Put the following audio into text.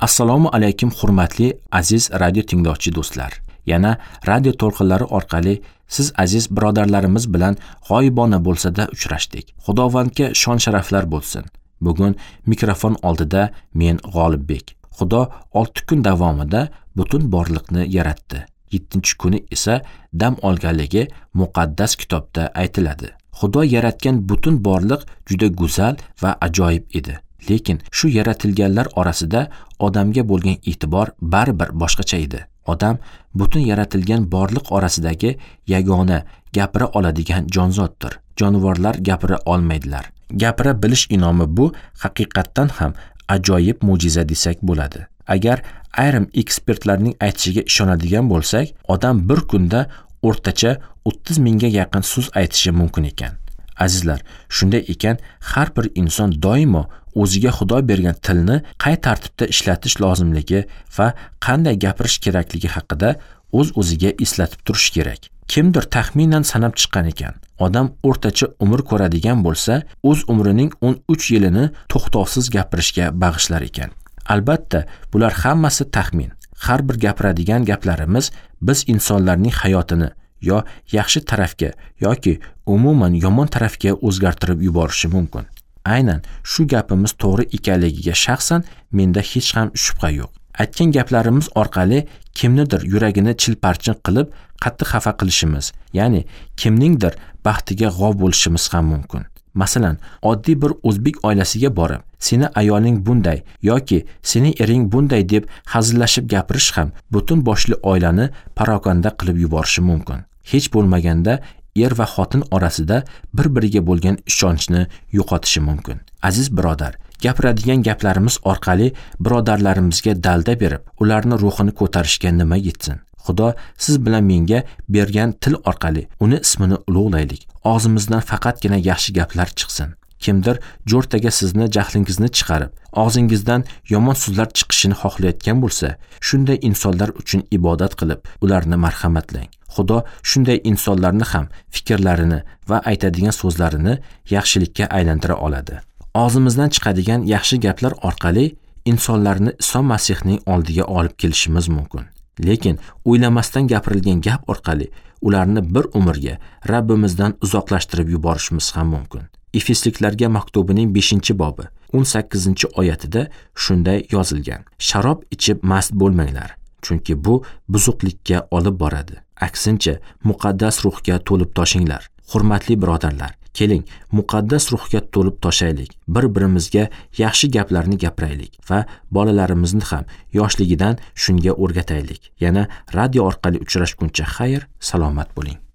Assalomu alaykum hurmatli aziz radio tinglovchi do'stlar. Yana radio to'lqinlari orqali siz aziz birodarlarimiz bilan g'oyibona bo'lsa-da uchrashdik. Xudovandga shon sharaflar bo'lsin. Bugun mikrofon oldida men G'olibbek. Xudo 6 kun davomida butun borliqni yaratdi. 7-kuni esa dam olganligi muqaddas kitobda aytiladi. Xudo yaratgan butun borliq juda go'zal va ajoyib edi. Lekin shu yaratilganlar orasida odamga bo'lgan e'tibor baribir boshqacha edi. Odam butun yaratilgan borliq orasidagi yagona gapira oladigan jonzotdir. Jonivorlar gapira olmaydilar. Gapira bilish inomi bu haqiqatdan ham ajoyib mo'jiza desak bo'ladi. Agar ayrim ekspertlarning aytishiga ishonadigan bo'lsak, odam bir kunda o'rtacha 30 mingga yaqin so'z aytishi mumkin ekan. Azizlar, shunday ekan har bir inson doimo o'ziga Xudo bergan tilni qay tartibda ishlatish lozimligi va qanday gapirish kerakligi haqida o'z-o'ziga eslatib turish kerak. Kimdir taxminan sanab chiqqan ekan. Odam o'rtacha umr ko'radigan bo'lsa, o'z umrining 13 yilini to'xtovsiz gapirishga bag'ishlar ekan. Albatta, bular hammasi taxmin. Har bir gapiradigan gaplarimiz biz insonlarning hayotini yo yaxshi tarafga yoki umuman yomon tarafga o'zgartirib yuborishi mumkin. Aynan shu gapimiz to'g'ri ekanligiga shaxsan menda hech ham shubha yo'q. Aytgan gaplarimiz orqali kimnidir yuragini chilparchin qilib qattiq xafa qilishimiz, ya'ni kimningdir baxtiga g'ov bo'lishimiz ham mumkin. Masalan, oddiy bir o'zbek oilasiga borib, seni ayoling bunday yoki seni ering bunday deb hazillashib gapirish ham butun boshli oilani parokanda qilib yuborishi mumkin. Hech bo'lmaganda er va xotin orasida bir-biriga bo'lgan ishonchni yo'qotishi mumkin. Aziz birodar, gapiradigan gaplarimiz orqali birodarlarimizga dalda berib, ularni ruhini ko'tarishga nima yetsin? Xudo siz bilan menga bergan til orqali uni ismini ulug'laylik. Og'zimizdan faqatgina yaxshi gaplar chiqsin. Kimdir jo'rtaga sizni jahlingizni chiqarib, og'zingizdan yomon so'zlar chiqishini xohlayotgan bo'lsa, shunday insonlar uchun ibodat qilib, ularni marhamatlang. Xudo shunday insonlarni ham fikrlarini va aytadigan so'zlarini yaxshilikka aylantira oladi. Og'zimizdan chiqadigan yaxshi gaplar orqali insonlarni Iso Masihning oldiga olib kelishimiz mumkin. Lekin o'ylamasdan gapirilgan gap orqali ularni bir umrga Rabbimizdan uzoqlashtirib yuborishimiz ham mumkin. Efesliklarga maktubining 5-bobi 18-oyatida shunday yozilgan: Sharob ichib mast bo'lmanglar, chunki bu buzuqlikka olib boradi. Aksincha, muqaddas ruhga to'lib toshinglar. Hurmatli birodarlar, keling, muqaddas ruhga to'lib toshaylik. Bir-birimizga yaxshi gaplarni gapiraylik va bolalarimizni ham yoshligidan shunga o'rgataylik. Yana radio orqali uchrashguncha xayr, salomat bo'ling.